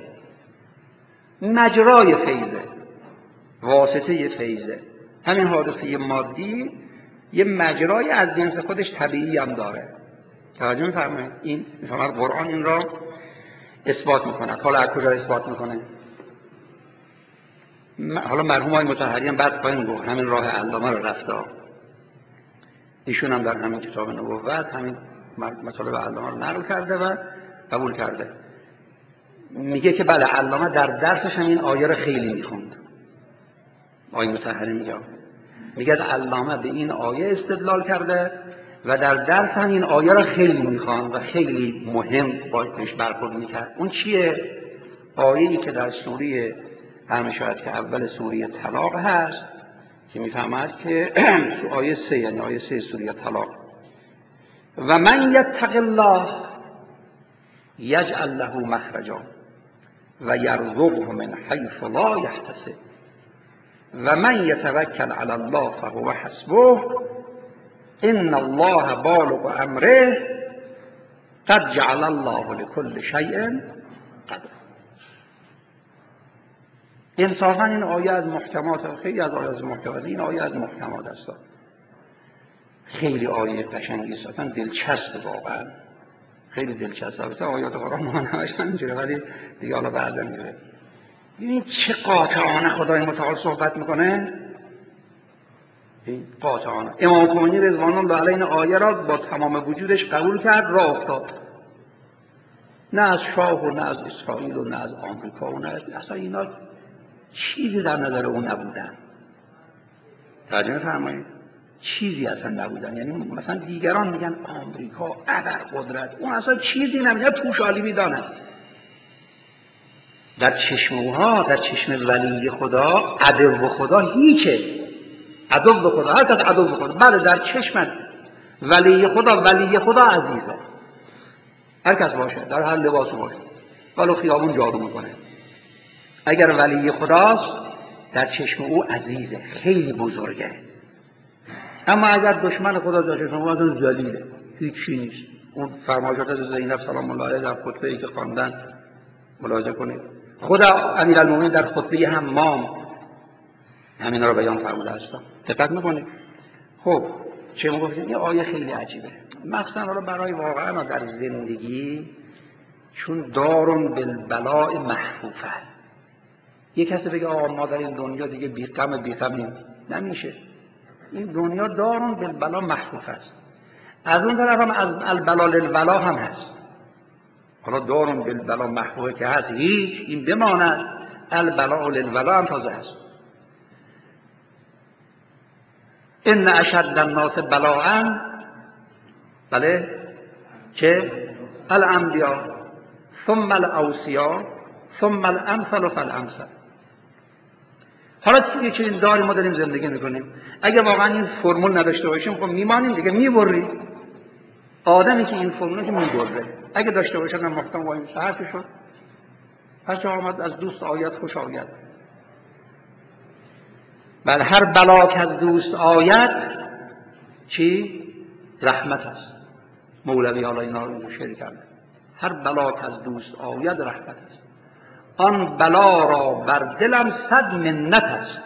مجرای فیضه، واسطه فیضه. همین حادثه مادی یه مجرای از جنس خودش طبیعی هم داره. توجه می‌فرمایید؟ این می‌فهمید قرآن این را اثبات میکنه. حالا از کجا اثبات میکنه؟ حالا مرحوم های مطهری هم بعد خواهیم گفت همین راه علامه رو رفته. ایشون هم در همین کتاب نبوت همین مطالب علامه رو نقل کرده و قبول کرده. میگه که بله علامه در درسش هم این آیه رو خیلی میخوند. آیه مطهری میگه میگه علامه به این آیه استدلال کرده و در درس هم این آیه رو خیلی میخوان و خیلی مهم باش برخورد میکرد. اون چیه؟ آیه‌ای که در سوره همه شاید که اول سوره طلاق هست که میفهمد که آیه سه، یعنی آیه سه سوره طلاق، و من یتق الله یجعل له مخرجا و یرزقه من حیث لا یحتسب و من یتوکل علی الله فهو حسبه ان الله بالغ امره قد جعل الله لكل شیء قدر. انصافا این آیه از محکمات، خیلی از آیه از محکمات، این آیه از محکمات است. خیلی آیه قشنگی است، اصلا دلچسب، واقعا خیلی دلچسب. البته آیات قرآن ما همش همینجوره، ولی دیگه حالا بعدا میره. ببینید چه قاطعانه خدای متعال صحبت میکنه. این قاطعانه. امام خمینی رضوان الله علیه این آیه را با تمام وجودش قبول کرد، راه افتاد. نه از شاه و نه از اسرائیل و نه از آمریکا و نه از اصلا اینا چیزی در نظر اون نبودن. توجه می‌فرمایید؟ چیزی اصلا نبودن. یعنی مثلا دیگران میگن آمریکا ابر قدرت، اون اصلا چیزی نمیگه، پوشالی میدانه. در چشم اوها، در چشم ولی خدا، عدو خدا هیچه. عدو خدا، هر کس عدو خدا، بله در چشم ولی خدا، ولی خدا عزیزه. هر کس باشه، در هر لباس باشه، ولو خیابون جارو میکنه، اگر ولی خداست در چشم او عزیزه، خیلی بزرگه. اما اگر دشمن خدا در چشم او اصلا ذلیله، هیچی نیست. اون فرمایشات از زینب سلام الله علیها در خطبه‌ای که خواندن ملاحظه کنید. خدا امیرالمومنین در خطبه حمام همین رو بیان فرموده است. دقت میکنید؟ خب چه میگفتیم؟ این آیه خیلی عجیبه، مثلا رو برای واقعا در زندگی، چون دارون بالبلاء محفوفه. یه کسی بگه آقا ما در این دنیا دیگه بی غم بی غمیم، نمیشه. این دنیا دارون بالبلاء محفوفه است. از اون طرف هم از البلا للولا هم هست. حالا دارون بالبلاء محفوفه که هست، هیچ این بماند، البلاء للولا هم تازه هست. ان اشد الناس بلاء، بله چه؟ الانبیاء ثم الاوصیاء ثم الامثل فالامثل. حالا چیزی که این داریم، ما داریم زندگی میکنیم، اگه واقعا این فرمول نداشته باشیم خب میمانیم دیگه، میبریم. آدمی که این فرمول که میبره، اگه داشته باشن محکم وایم صحت شد، هر چه آمد از دوست آید خوش آید. بل هر بلا که از دوست آید چی؟ رحمت است. مولوی حالا اینا رو شعر کرده. هر بلا که از دوست آید رحمت است. آن بلا را بر دلم صد منت است.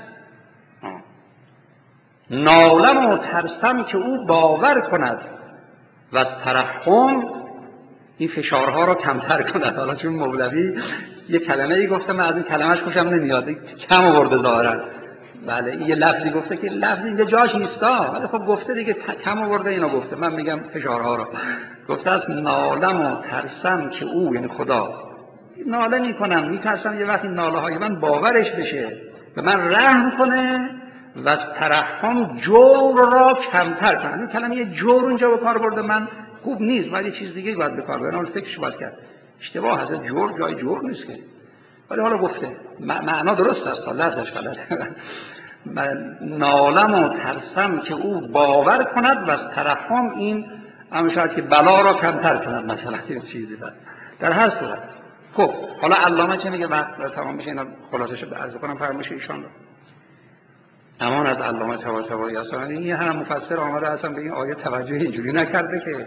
نالم و ترسم که او باور کند و از ترحم این فشارها رو کمتر کند. حالا چون مولوی یه کلمه ای گفته، من از این کلمهش خوشم نمیاد، کم آورده ظاهرا. بله یه لفظی گفته که لفظی اینجا جاش نیستا، ولی خب گفته دیگه کم آورده اینو گفته، من میگم فشارها رو گفته است. نالم و ترسم که او، یعنی خدا، ناله میکنم میترسم یه وقتی ناله های من باورش بشه، به من رحم کنه و از ترحم جور را کمتر کنه. این کلمه یه جور اونجا به کار برده من خوب نیست، ولی چیز دیگه باید به کار ببرن. اون فکرش باید کرد. اشتباه هست، جور جای جور نیست که، ولی حالا گفته معنا درست است، لفظش غلطه. من نالم و ترسم که او باور کند و از ترحم این همون که بلا را کمتر کند، مثلا این چیزی بود. در هر صورت خب حالا علامه چه میگه؟ وقت تمام میشه اینا خلاصش رو عرض کنم فرمایش ایشان رو. امان از علامه طباطبایی اصلا این هم مفسر آمده اصلا به این آیه توجه اینجوری نکرده که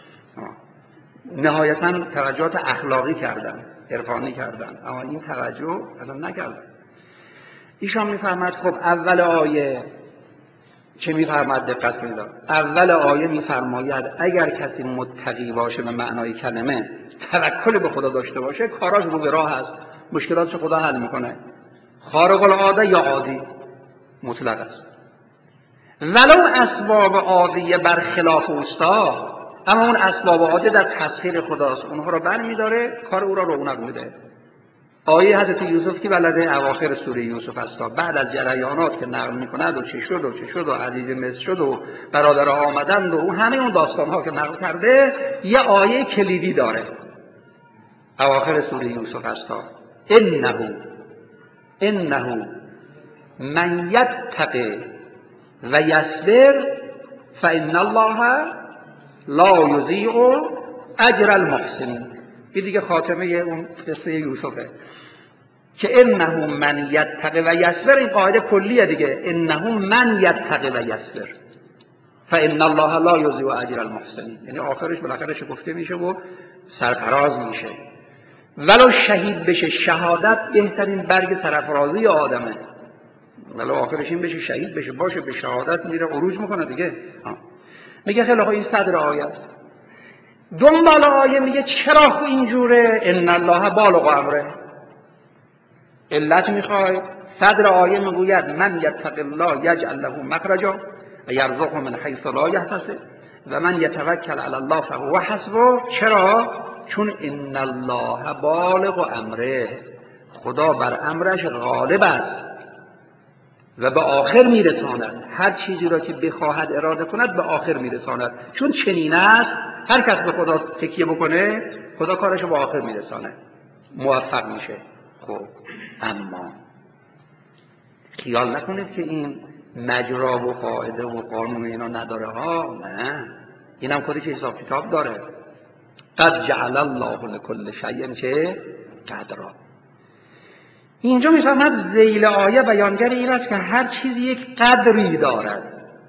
نهایتا توجهات اخلاقی کردن، عرفانی کردن، اما این توجه اصلا نکردن. ایشان میفرماد خب اول آیه چه میفرماد؟ دقت کنید. اول آیه میفرماید اگر کسی متقی باشه به معنای کلمه، توکل به خدا داشته باشه، کاراش رو به راه است، مشکلاتش خدا حل میکنه. خارق العاده یا عادی مطلق است. ولو اسباب عادیه برخلاف اوستا، اما اون اسباب عادی در تسخیر خداست، اونها رو برمیداره، کار او را رونق میده. آیه حضرت یوسف که بلده اواخر سوره یوسف است، بعد از جریانات که نقل میکند و چه شد و چه شد و عزیز مصر شد و برادر آمدند و اون همه اون داستان ها که نقل کرده، یه آیه کلیدی داره اواخر سوره یوسف است. انه انه من یتق و یصبر فان الله لا یضیع اجر المحسنین. این دیگه خاتمه اون قصه یوسفه که انه من یتق و یصبر، این قاعده کلیه دیگه، انه من یتق و یصبر فان الله لا یضیع اجر المحسنین، یعنی آخرش بالاخره شکفته میشه و سرفراز میشه. ولو شهید بشه، شهادت بهترین برگ سرفرازی آدمه، ولو آخرش این بشه شهید بشه، باشه به شهادت میره عروج میکنه دیگه. ها. میگه خیلی این صدر آیه است. دنبال آیه میگه چرا خو اینجوره؟ ان الله بالغ امره. علت میخوای؟ صدر آیه میگوید من یتق الله یجعل له مخرجا و یرزقه من حیث لا یحتسب و من یتوکل علی الله فهو حسبه. چرا؟ چون ان الله بالغ امره، خدا بر امرش غالب است و به آخر میرساند. هر چیزی را که بخواهد اراده کند به آخر میرساند، چون چنین است هر کس به خدا تکیه بکنه خدا کارش رو به آخر میرسانه، موفق میشه. خب اما خیال نکنید که این مجرا و قاعده و قانون اینا نداره ها، نه، این هم خودش حساب کتاب داره. قد جعل الله لكل شیء چه قدرا. اینجا میفهمد ذیل آیه بیانگر این است که هر چیزی یک قدری دارد،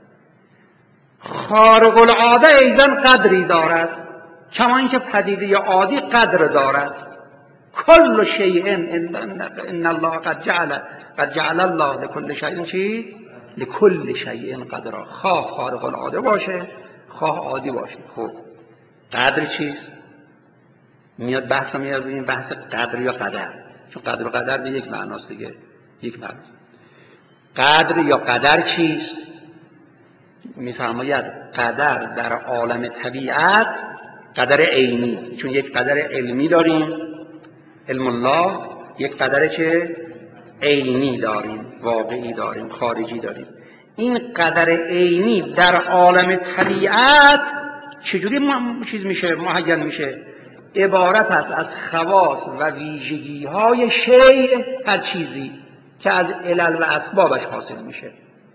خارق العاده ایضا قدری دارد، کما اینکه پدیده عادی قدر دارد. کل شیء ان الله قد جعل قد جعل الله لكل شیء چی؟ لكل شیء قدرا. خواه خارق العاده باشه خواه عادی باشه. خب قدر چیست؟ میاد بحث میاد این بحث قدر یا قدر، چون قدر و قدر به یک معناست دیگه، یک معناست. قدر یا قدر چیست؟ میفرماید قدر در عالم طبیعت قدر عینی، چون یک قدر علمی داریم علم الله، یک قدر چه عینی داریم، واقعی داریم، خارجی داریم. این قدر عینی در عالم طبیعت چجوری چیز میشه، معین میشه؟ عبارت است از خواص و ویژگی های شیء، هر چیزی که از علل و اسبابش حاصل میشه.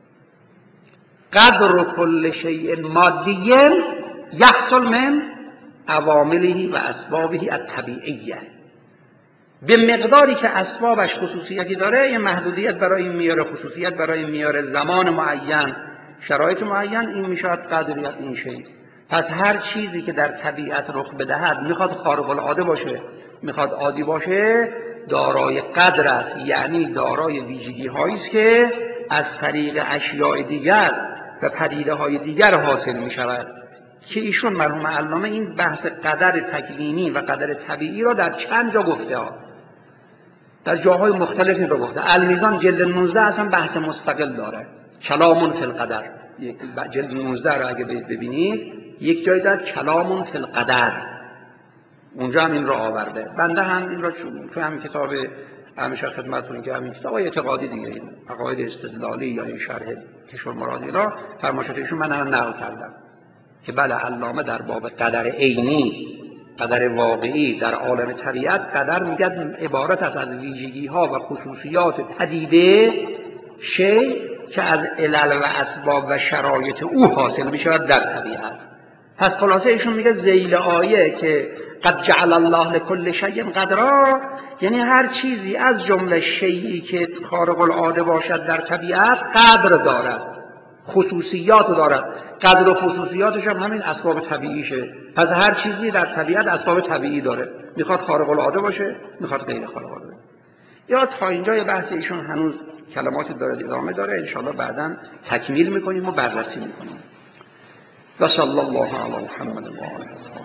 قدر کل شیء مادی یحصل من عوامله و اسبابه الطبیعیه. به مقداری که اسبابش خصوصیتی داره یه محدودیت برای این میاره، خصوصیت برای این میاره، زمان معین، شرایط معین، این میشه قدریت این شیء. پس هر چیزی که در طبیعت رخ بدهد میخواد خارق العاده باشه، میخواد عادی باشه، دارای قدر است، یعنی دارای ویژگی هایی است که از طریق اشیاء دیگر و پدیده های دیگر حاصل می شود که ایشون مرحوم علامه این بحث قدر تکوینی و قدر طبیعی را در چند جا گفته ها، در جاهای مختلفی رو گفته. المیزان جلد نوزده اصلا بحث مستقل داره، کلام فی القدر، جلد نوزده رو اگه ببینید یک جای داره کلام فی القدر، اونجا هم این رو آورده. بنده هم این رو تو همین کتاب همیشه خدمتتون که همین کتاب اعتقادی دیگه، این عقاید استدلالی یا این شرح کشور مرادی را فرمایشات ایشون من هم نقل کردم که بله علامه در باب قدر عینی، قدر واقعی در عالم طبیعت، قدر میگن عبارت است از ویژگی ها و خصوصیات پدیده شی که از علل و اسباب و شرایط او حاصل می شود در طبیعت. پس خلاصه ایشون میگه ذیل آیه که قد جعل الله لكل شیء قدرا، یعنی هر چیزی از جمله شیئی که خارق العاده باشد در طبیعت قدر دارد، خصوصیات دارد. قدر و خصوصیاتش هم همین اسباب طبیعیشه. پس هر چیزی در طبیعت اسباب طبیعی داره، میخواد خارق العاده باشه، میخواد غیر خارق العاده. یا تا اینجا بحث ایشون هنوز کلماتی داره، ادامه داره، انشاءالله بعداً تکمیل میکنیم و بررسی میکنیم. و صلی الله علی محمد و آله.